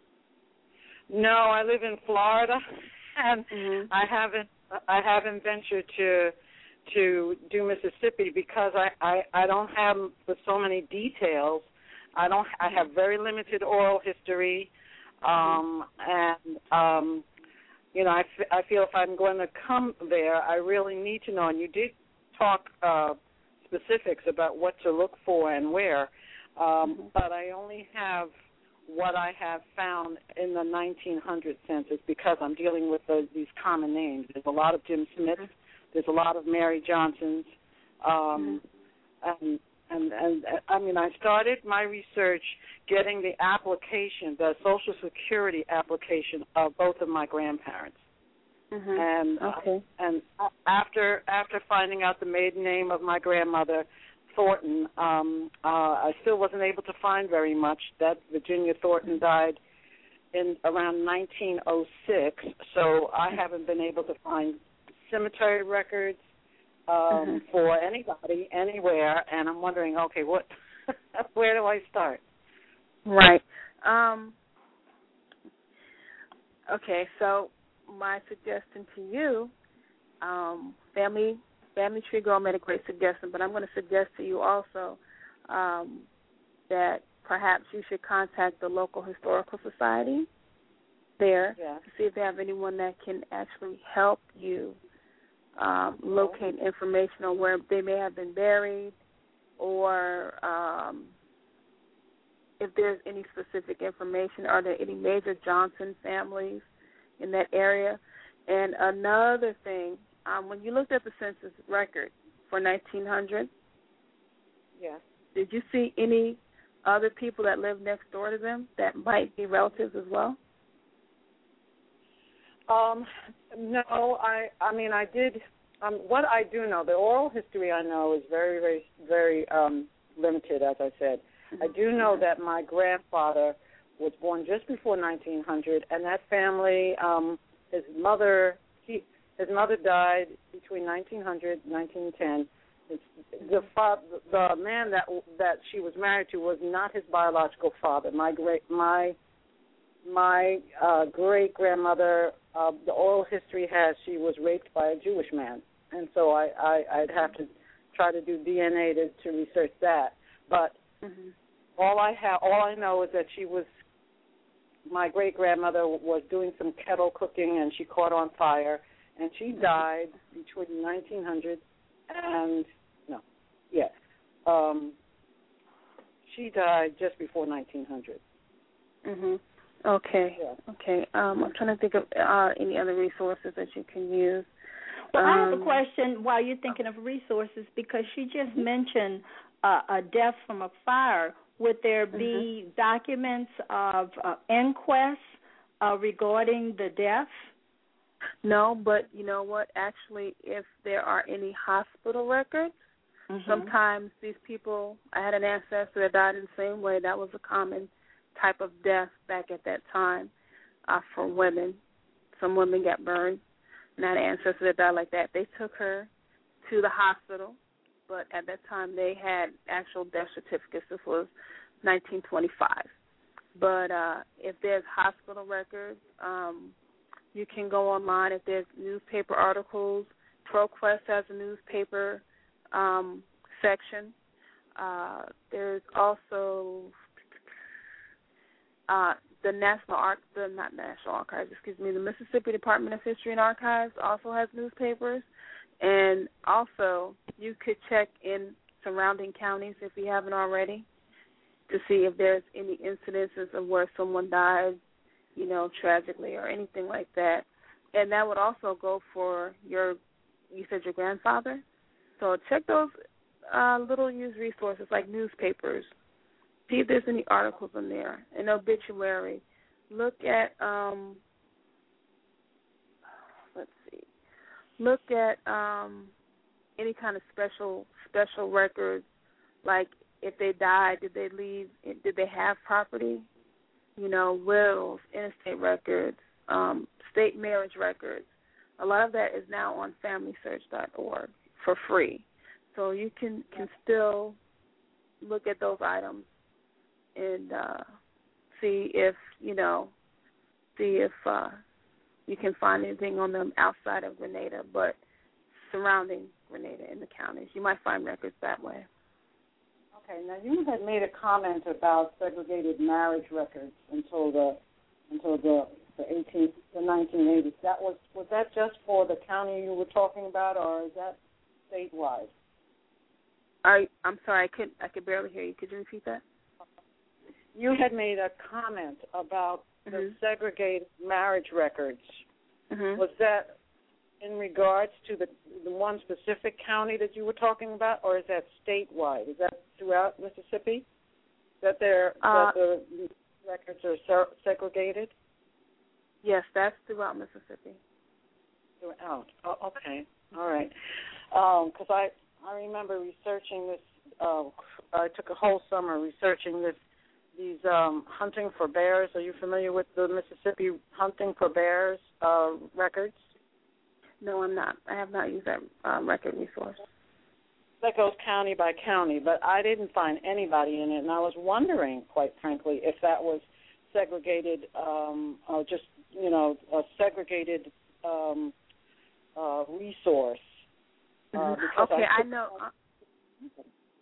Speaker 4: No, I live in Florida, and
Speaker 2: mm-hmm.
Speaker 4: I haven't I haven't ventured to to do Mississippi because I, I, I don't have with so many details. I don't I have very limited oral history, um, and um, you know, I, f- I feel if I'm going to come there, I really need to know. And you did talk uh, specifics about what to look for and where, um, mm-hmm. but I only have what I have found in the nineteen hundred census because I'm dealing with the, these common names. There's a lot of Jim Smiths. Mm-hmm. There's a lot of Mary Johnsons. Um, mm-hmm. and, and, and, I mean, I started my research getting the application, the Social Security application of both of my grandparents.
Speaker 2: Mm-hmm.
Speaker 4: And
Speaker 2: okay.
Speaker 4: uh, and after after finding out the maiden name of my grandmother, Thornton, um, uh, I still wasn't able to find very much. That Virginia Thornton died in around nineteen oh six, so I haven't been able to find cemetery records um,
Speaker 2: mm-hmm.
Speaker 4: for anybody anywhere. And I'm wondering, okay, what? where do I start?
Speaker 2: Right. Um, okay, so my suggestion to you, um, family family tree girl made a great suggestion, but I'm going to suggest to you also um, that perhaps you should contact the local historical society there
Speaker 4: yeah.
Speaker 2: to see if they have anyone that can actually help you um, locate information on where they may have been buried or um, if there's any specific information. Are there any major Johnson families in that area? And another thing, um, when you looked at the census record for nineteen hundred,
Speaker 4: yes.
Speaker 2: did you see any other people that lived next door to them that might be relatives as well?
Speaker 4: Um, no, I. I mean, I did. Um, what I do know, the oral history I know is very, very, very um, limited. As I said, mm-hmm. I do know that my grandfather was born just before nineteen hundred, and that family, um, his mother, he, his mother died between nineteen hundred and nineteen ten. It's, the fa- the man that that she was married to was not his biological father. My great my my uh, great grandmother. Uh, the oral history has she was raped by a Jewish man, and so I, I I'd have to try to do D N A to, to research that. But
Speaker 2: mm-hmm.
Speaker 4: all I have, all I know is that she was. My great grandmother was doing some kettle cooking, and she caught on fire, and she died between nineteen hundred and no, yes, um, she died just before nineteen hundred.
Speaker 2: Mhm. Okay.
Speaker 4: Yeah.
Speaker 2: Okay. Um, I'm trying to think of uh, any other resources that you can use.
Speaker 3: Well,
Speaker 2: um,
Speaker 3: I have a question while you're thinking of resources because she just mentioned uh, a death from a fire. Would there be mm-hmm. documents of uh, inquests uh, regarding the death?
Speaker 2: No, but you know what? Actually, if there are any hospital records, mm-hmm. sometimes these people, I had an ancestor that died in the same way. That was a common type of death back at that time. uh, for women. Some women got burned and had ancestors that died like that. They took her to the hospital, but at that time they had actual death certificates. This was nineteen twenty-five. But uh, if there's hospital records, um, you can go online. If there's newspaper articles, ProQuest has a newspaper um, section. Uh, there's also uh, the National Arch, the not National Archives, excuse me, the Mississippi Department of History and Archives also has newspapers. And also, you could check in surrounding counties if you haven't already to see if there's any incidences of where someone died, you know, tragically or anything like that. And that would also go for your, you said your grandfather? So check those uh, little used resources like newspapers. See if there's any articles in there, an obituary. Look at, um, let's see, look at um, any kind of special special records, like if they died, did they leave, did they have property? You know, wills, interstate records, um, state marriage records. A lot of that is now on family search dot org for free. So you can, can still look at those items and uh, see if, you know, see if uh, you can find anything on them outside of Grenada, but surrounding Grenada in the counties. You might find records that way.
Speaker 4: Okay, now you had made a comment about segregated marriage records until the until the the eighteen the nineteen eighties. That was was that just for the county you were talking about, or is that statewide?
Speaker 2: I I'm sorry, I could I could barely hear you. Could you repeat that?
Speaker 4: You had made a comment about mm-hmm. the segregated marriage records.
Speaker 2: Mm-hmm.
Speaker 4: Was that in regards to the the one specific county that you were talking about, or is that statewide? Is that throughout Mississippi that there
Speaker 2: uh,
Speaker 4: that the records are se- segregated?
Speaker 2: Yes, that's throughout Mississippi.
Speaker 4: Throughout. Oh, okay. All right. Because um, I I remember researching this. Uh, I took a whole summer researching this. These um, hunting for bears. Are you familiar with the Mississippi hunting for bears uh, records?
Speaker 2: No, I'm not. I have not used that um, record resource.
Speaker 4: That goes county by county, but I didn't find anybody in it, and I was wondering, quite frankly, if that was segregated, um, or just, you know, a segregated um, uh, resource. Uh,
Speaker 2: mm-hmm. Okay,
Speaker 4: I,
Speaker 2: I know. Uh,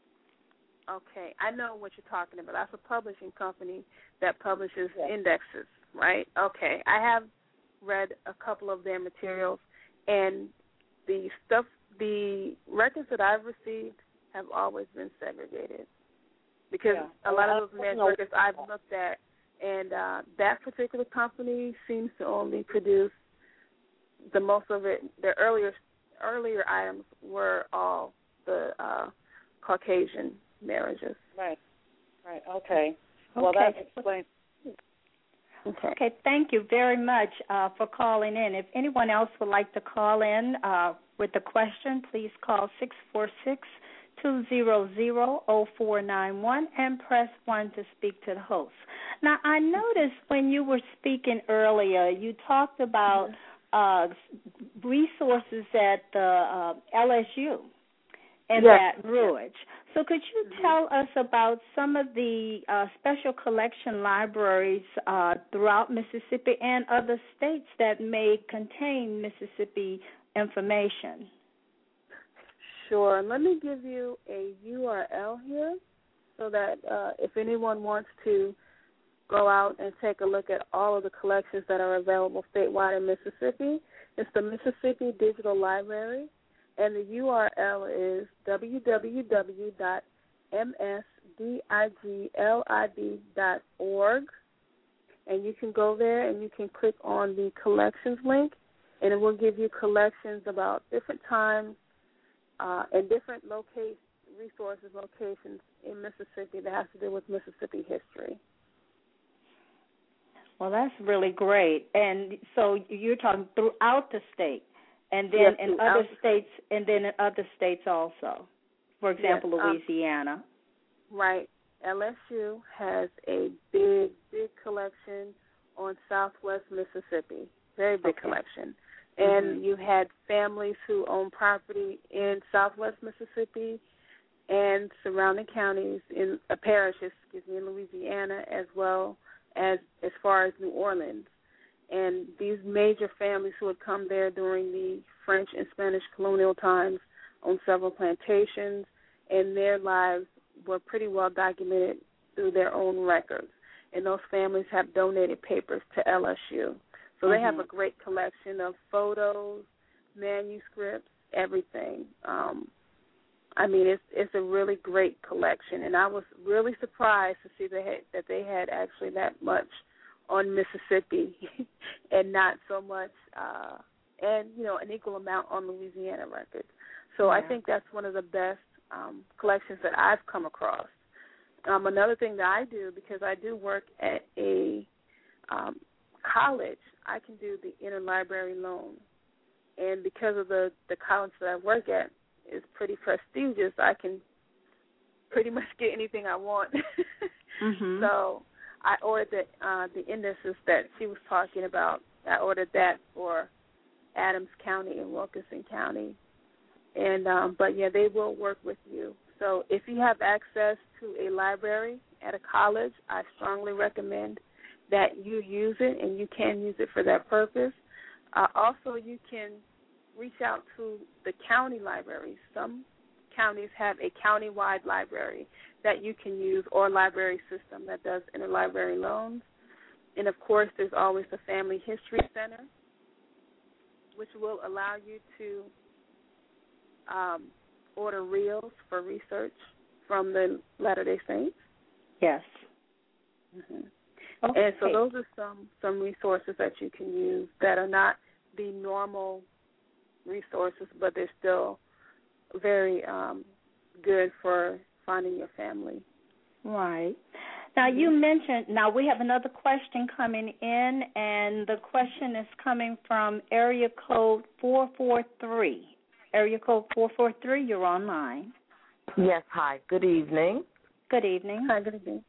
Speaker 2: okay, I know what you're talking about. That's a publishing company that publishes yes. indexes, right? Okay, I have read a couple of their materials. And the stuff, the records that I've received have always been segregated because
Speaker 4: yeah.
Speaker 2: a lot of those marriage records I've looked at, and uh, that particular company seems to only produce the most of it. The earlier earlier items were all the uh, Caucasian marriages.
Speaker 4: Right. Right. Okay.
Speaker 3: Okay.
Speaker 4: Well, that explains.
Speaker 2: Okay.
Speaker 3: Okay, thank you very much uh, for calling in. If anyone else would like to call in uh, with a question, please call six four six, two zero zero, zero four nine one and press one to speak to the host. Now, I noticed when you were speaking earlier, you talked about uh, resources at the uh, L S U in
Speaker 2: yes.
Speaker 3: Baton Rouge. So could you
Speaker 2: mm-hmm.
Speaker 3: tell us about some of the uh, special collection libraries uh, throughout Mississippi and other states that may contain Mississippi information?
Speaker 2: Sure. Let me give you a U R L here so that uh, if anyone wants to go out and take a look at all of the collections that are available statewide in Mississippi, it's the Mississippi Digital Library. And the U R L is w w w dot m s diglib dot org. And you can go there and you can click on the collections link, and it will give you collections about different times uh, and different locate resources, locations in Mississippi that has to do with Mississippi history.
Speaker 3: Well, that's really great. And so you're talking throughout the state. And then
Speaker 2: yes,
Speaker 3: in other states, and then in other states also. For example,
Speaker 2: yes, um,
Speaker 3: Louisiana.
Speaker 2: Right. L S U has a big, big collection on Southwest Mississippi. Very big
Speaker 1: Okay.
Speaker 2: collection. And
Speaker 1: Mhm.
Speaker 2: you had families who own property in Southwest Mississippi and surrounding counties in uh, parishes, excuse me, in Louisiana, as well as as far as New Orleans. And these major families who had come there during the French and Spanish colonial times on several plantations, and their lives were pretty well documented through their own records. And those families have donated papers to L S U. So they have
Speaker 1: Mhm.
Speaker 2: a great collection of photos, manuscripts, everything. Um, I mean, it's it's a really great collection, and I was really surprised to see they had, that they had actually that much on Mississippi, and not so much, uh, and you know, an equal amount on Louisiana records. So
Speaker 1: Yeah.
Speaker 2: I think that's one of the best um, collections that I've come across. Um, another thing that I do, because I do work at a um, college, I can do the interlibrary loan, and because of the the college that I work at is pretty prestigious, I can pretty much get anything I want.
Speaker 1: Mhm.
Speaker 2: So I ordered the uh, the indices that she was talking about. I ordered that for Adams County and Wilkinson County, and um, but yeah, they will work with you. So if you have access to a library at a college, I strongly recommend that you use it, and you can use it for that purpose. Uh, also, you can reach out to the county libraries. Some counties have a county-wide library that you can use, or library system that does interlibrary loans. And, of course, there's always the Family History Center, which will allow you to um, order reels for research from the Latter-day Saints.
Speaker 3: Yes.
Speaker 2: Mm-hmm.
Speaker 3: Okay.
Speaker 2: And so those are some, some resources that you can use that are not the normal resources, but they're still very um, good for finding your family.
Speaker 3: Right. Now, you mentioned, now we have another question coming in, and the question is coming from area code four four three. Area code four four three, you're online.
Speaker 5: Yes, hi. Good evening.
Speaker 3: Good evening.
Speaker 2: Hi, good evening.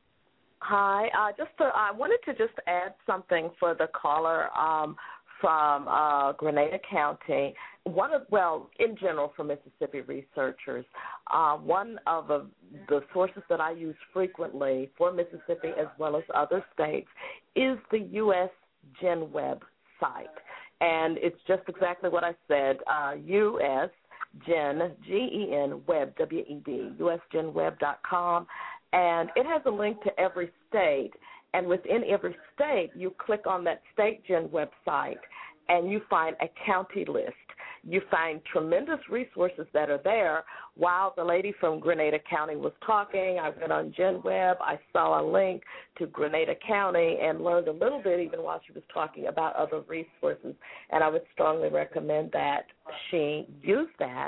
Speaker 5: Hi. Uh, just to, I wanted to just add something for the caller um, from uh, Grenada County. One of, well, in general for Mississippi researchers, uh, one of the, the sources that I use frequently for Mississippi as well as other states is the U S Gen Web site. And it's just exactly what I said, uh, U S Gen, G E N, Web, W E B, U S gen web dot com. And it has a link to every state. And within every state, you click on that state Gen website, and you find a county list. You find tremendous resources that are there. While the lady from Grenada County was talking, I went on GenWeb. I saw a link to Grenada County and learned a little bit even while she was talking about other resources. And I would strongly recommend that she use that.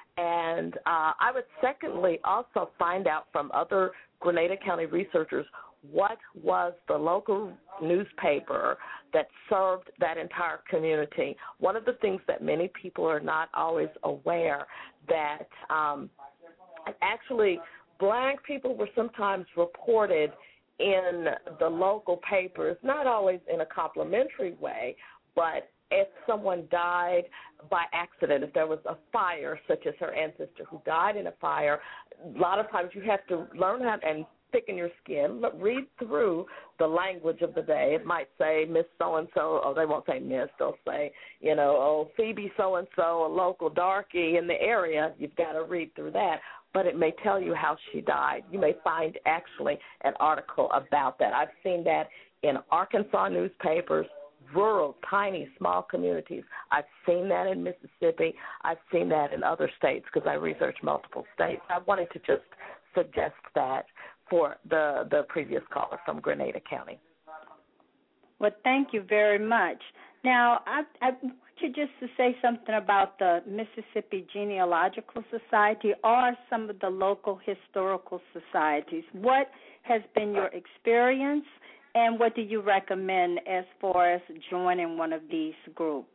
Speaker 5: And uh, I would secondly also find out from other Grenada County researchers what was the local newspaper that served that entire community. One of the things that many people are not always aware that um, actually black people were sometimes reported in the local papers, not always in a complimentary way, but if someone died by accident, if there was a fire, such as her ancestor who died in a fire, a lot of times you have to learn how and thicken your skin, but read through the language of the day. It might say Miss So-and-so, or they won't say Miss, they'll say, you know, oh, Phoebe So-and-so, a local darky in the area. You've got to read through that. But it may tell you how she died. You may find actually an article about that. I've seen that in Arkansas newspapers, rural, tiny, small communities. I've seen that in Mississippi. I've seen that in other states because I research multiple states. I wanted to just suggest that for the, the previous caller from Grenada County.
Speaker 3: Well, thank you very much. Now, I, I want you just to say something about the Mississippi Genealogical Society or some of the local historical societies. What has been your experience, and what do you recommend as far as joining one of these groups?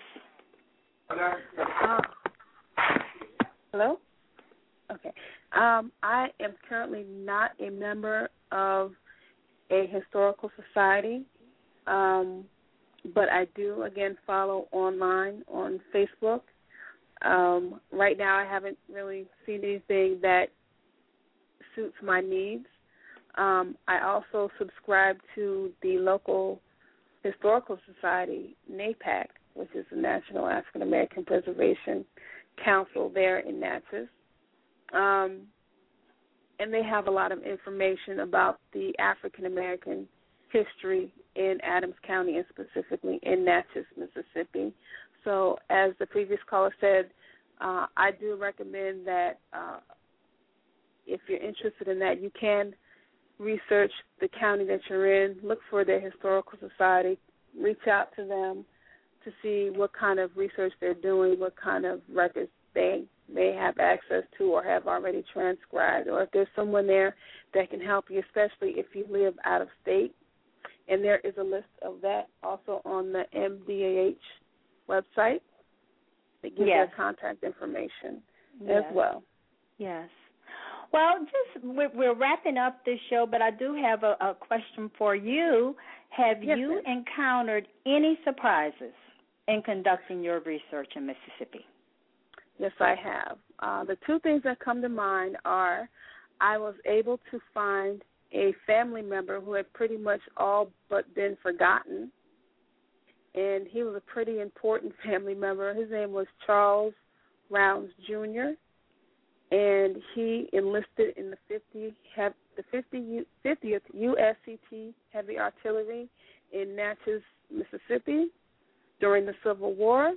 Speaker 2: Uh, hello? Okay. Um, I am currently not a member of a historical society. Um, but I do, again, follow online on Facebook. Um, right now I haven't really seen anything that suits my needs. Um, I also subscribe to the local Historical Society, NAPAC, which is the National African American Preservation Council there in Natchez. Um, and they have a lot of information about the African American history in Adams County and specifically in Natchez, Mississippi. So as the previous caller said, uh, I do recommend that uh, if you're interested in that, you can research the county that you're in, look for their historical society, reach out to them to see what kind of research they're doing, what kind of records they may have access to or have already transcribed, or if there's someone there that can help you, especially if you live out of state. And there is a list of that also on the M D A H website that gives
Speaker 3: yes.
Speaker 2: their contact information
Speaker 3: yes.
Speaker 2: as well.
Speaker 3: Yes. Well, just we're, we're wrapping up this show, but I do have a, a question for you. Have
Speaker 2: yes,
Speaker 3: you
Speaker 2: ma'am.
Speaker 3: encountered any surprises in conducting your research in Mississippi?
Speaker 2: Yes, I have. Uh, the two things that come to mind are I was able to find a family member who had pretty much all but been forgotten, and he was a pretty important family member. His name was Charles Rounds, Junior, and he enlisted in the fifty, the fiftieth U S C T Heavy Artillery in Natchez, Mississippi during the Civil War,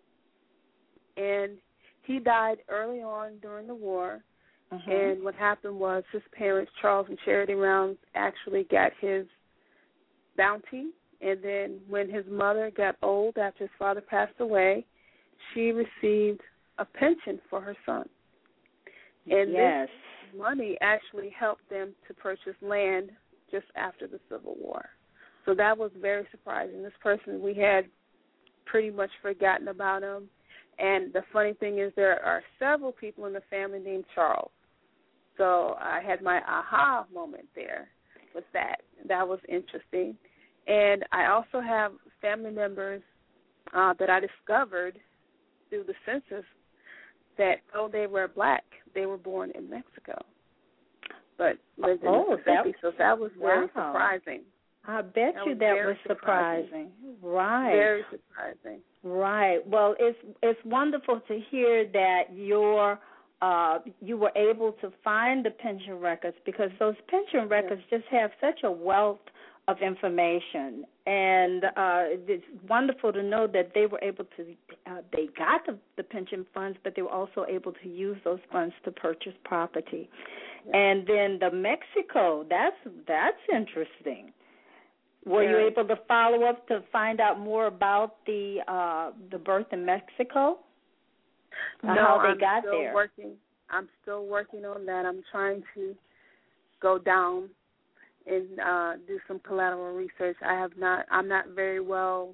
Speaker 2: and he died early on during the war.
Speaker 3: Mm-hmm.
Speaker 2: And what happened was his parents, Charles and Charity Rounds, actually got his bounty. And then when his mother got old after his father passed away, she received a pension for her son. And
Speaker 3: yes.
Speaker 2: this money actually helped them to purchase land just after the Civil War. So that was very surprising. This person, we had pretty much forgotten about him. And the funny thing is there are several people in the family named Charles. So I had my aha moment there with that. That was interesting. And I also have family members uh, that I discovered through the census that though they were black, they were born in Mexico, but lived in
Speaker 3: oh,
Speaker 2: Mississippi.
Speaker 3: That,
Speaker 2: so that was very
Speaker 3: wow.
Speaker 2: surprising.
Speaker 3: I bet
Speaker 2: that
Speaker 3: you
Speaker 2: was
Speaker 3: that
Speaker 2: very
Speaker 3: was surprising. surprising. Right.
Speaker 2: Very surprising.
Speaker 3: Right. Well, it's it's wonderful to hear that your uh, you were able to find the pension records, because those pension records yes. just have such a wealth of information, and uh, it's wonderful to know that they were able to, uh, they got the, the pension funds, but they were also able to use those funds to purchase property. Yes. And then the Mexico, that's that's interesting. Were yes. you able to follow up to find out more about the uh, the birth in Mexico?
Speaker 2: No,
Speaker 3: how they
Speaker 2: I'm
Speaker 3: got
Speaker 2: still
Speaker 3: there?
Speaker 2: working. I'm still working on that. I'm trying to go down and uh, do some collateral research. I have not. I'm not very well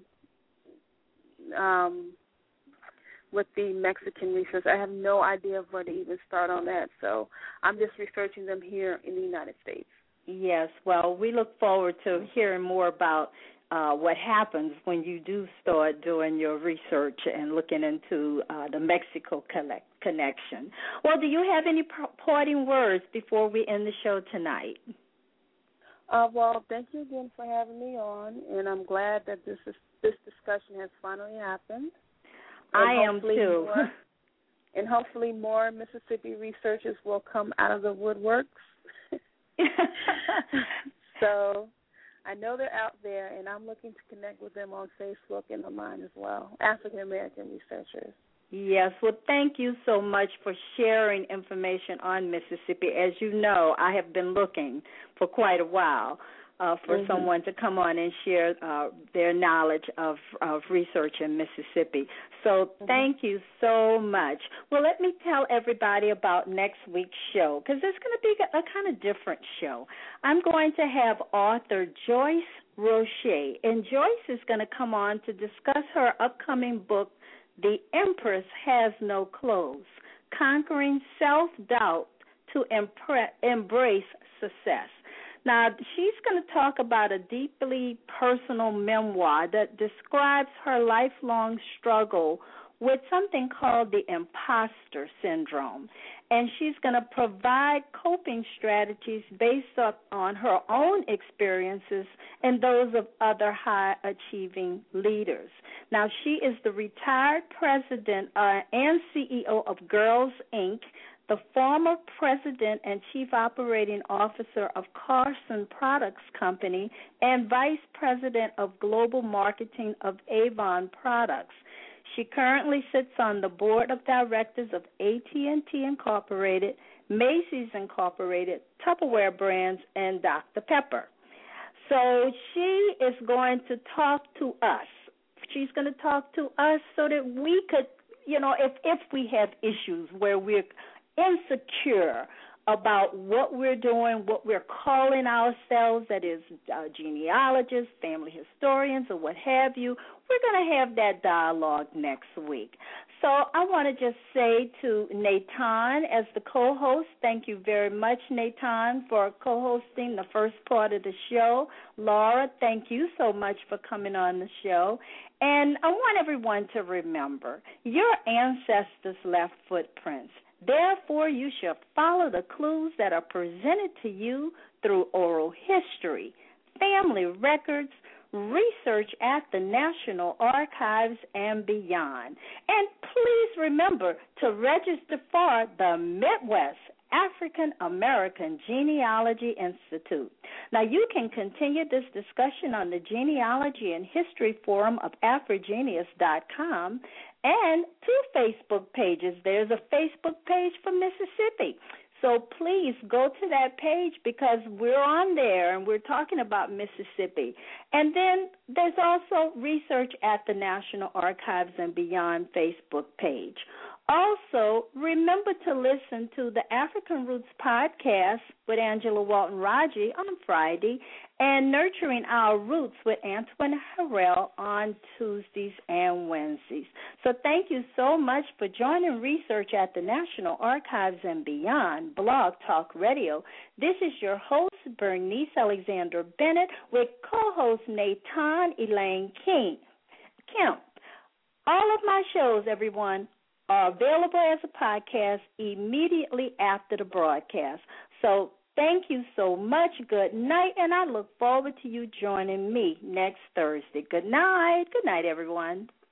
Speaker 2: um, with the Mexican research. I have no idea of where to even start on that. So I'm just researching them here in the United States.
Speaker 3: Yes. Well, we look forward to hearing more about uh, what happens when you do start doing your research and looking into uh, the Mexico collect- connection. Well, do you have any parting words before we end the show tonight?
Speaker 2: Uh, well, thank you again for having me on, and I'm glad that this is, this discussion has finally happened.
Speaker 3: And I am too.
Speaker 2: More, and hopefully more Mississippi researchers will come out of the woodworks. So I know they're out there, and I'm looking to connect with them on Facebook and online as well, African American researchers.
Speaker 3: Yes, well, thank you so much for sharing information on Mississippi. As you know, I have been looking for quite a while uh, for mm-hmm. someone to come on and share uh, their knowledge of, of research in Mississippi. So mm-hmm. thank you so much. Well, let me tell everybody about next week's show, because it's going to be a, a kind of different show. I'm going to have author Joyce Roche, and Joyce is going to come on to discuss her upcoming book, The Empress Has No Clothes, Conquering Self-Doubt to Impre- Embrace Success. Now, she's going to talk about a deeply personal memoir that describes her lifelong struggle with something called the imposter syndrome. And she's going to provide coping strategies based up on her own experiences and those of other high-achieving leaders. Now, she is the retired president uh, and C E O of Girls, Incorporated, the former president and chief operating officer of Carson Products Company, and vice president of global marketing of Avon Products. She currently sits on the board of directors of A T and T Incorporated, Macy's Incorporated, Tupperware Brands, and Doctor Pepper. So she is going to talk to us. She's going to talk to us so that we could, you know, if, if we have issues where we're insecure about what we're doing, what we're calling ourselves, that is uh, genealogists, family historians, or what have you, we're going to have that dialogue next week. So I want to just say to Natan as the co-host, thank you very much, Natan, for co-hosting the first part of the show. Laura, thank you so much for coming on the show. And I want everyone to remember, your ancestors left footprints. Therefore, you shall follow the clues that are presented to you through oral history, family records, research at the National Archives, and beyond. And please remember to register for the Midwest African American Genealogy Institute. Now, you can continue this discussion on the Genealogy and History Forum of Afrogenius dot com and two Facebook pages. There's a Facebook page for Mississippi. So please go to that page because we're on there and we're talking about Mississippi. And then there's also Research at the National Archives and Beyond Facebook page. Also, remember to listen to the African Roots podcast with Angela Walton-Raji on Friday and Nurturing Our Roots with Antoine Harrell on Tuesdays and Wednesdays. So thank you so much for joining Research at the National Archives and Beyond, Blog Talk Radio. This is your host, Bernice Alexander Bennett, with co-host Natan Elaine King. Kemp. All of my shows, everyone, are available as a podcast immediately after the broadcast. So thank you so much. Good night, and I look forward to you joining me next Thursday. Good night. Good night, everyone.